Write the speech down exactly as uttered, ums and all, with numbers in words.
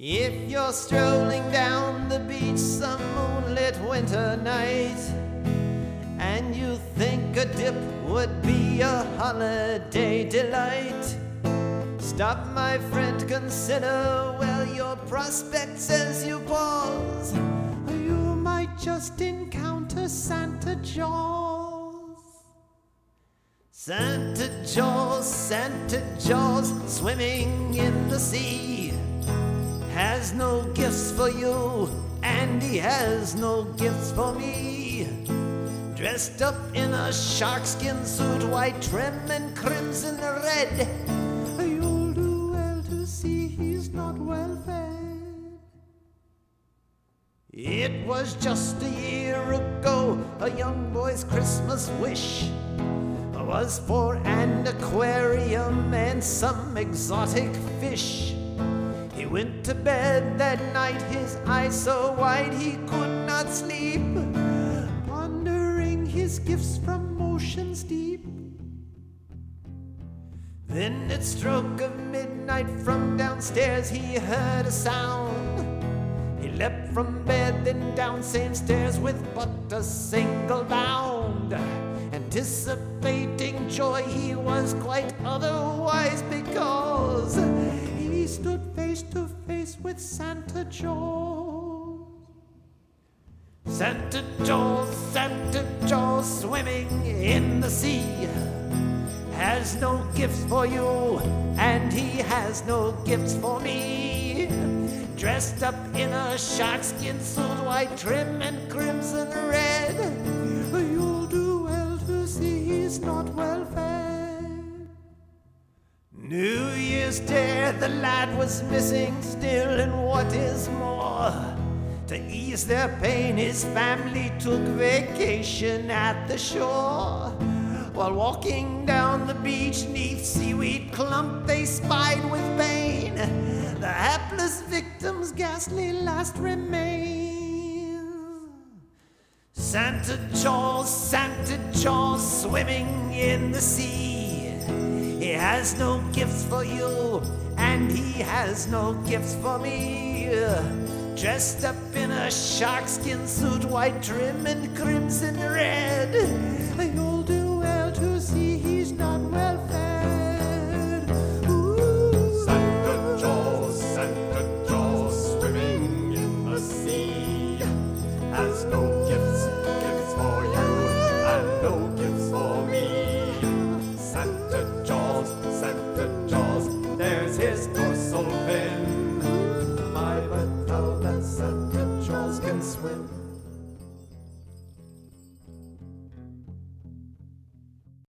If you're strolling down the beach some moonlit winter night, and you think a dip would be a holiday delight, stop, my friend, consider well your prospects as you pause. You might just encounter Santa Jaws. Santa Jaws, Santa Jaws, swimming in the sea, has no gifts for you, and he has no gifts for me. Dressed up in a sharkskin suit, white trim and crimson red, you'll do well to see he's not well fed. It was just a year ago a young boy's Christmas wish was for an aquarium and some exotic fish. He went to bed that night, his eyes so wide he could not sleep, pondering his gifts from oceans deep. Then at stroke of midnight from downstairs he heard a sound. He leapt from bed then down same stairs with but a single bound. Anticipating joy he was quite otherwise, because he stood face to face with Santa Jaws. Santa Jaws, Santa Jaws, swimming in the sea, has no gifts for you, and he has no gifts for me. Dressed up in a sharkskin suit, white trim and crimson red, you'll do well to see he's not well fed. New Year's Day the lad was missing still, and what is more, to ease their pain his family took vacation at the shore. While walking down the beach neath seaweed clump they spied with pain the hapless victim's ghastly last remains. Santa Jaws, Santa Jaws, swimming in the sea, he has no gifts for you, and he has no gifts for me. Dressed up in a sharkskin suit, white trim and crimson red, you'll do well to see he's not well fed. Ooh. Santa Jaws, Santa Jaws, swimming in the sea, has no gifts, gifts for you, and no gifts for me. Santa Jaws, Santa Jaws, there's his dorsal fin. My, but how that Santa Jaws can swim.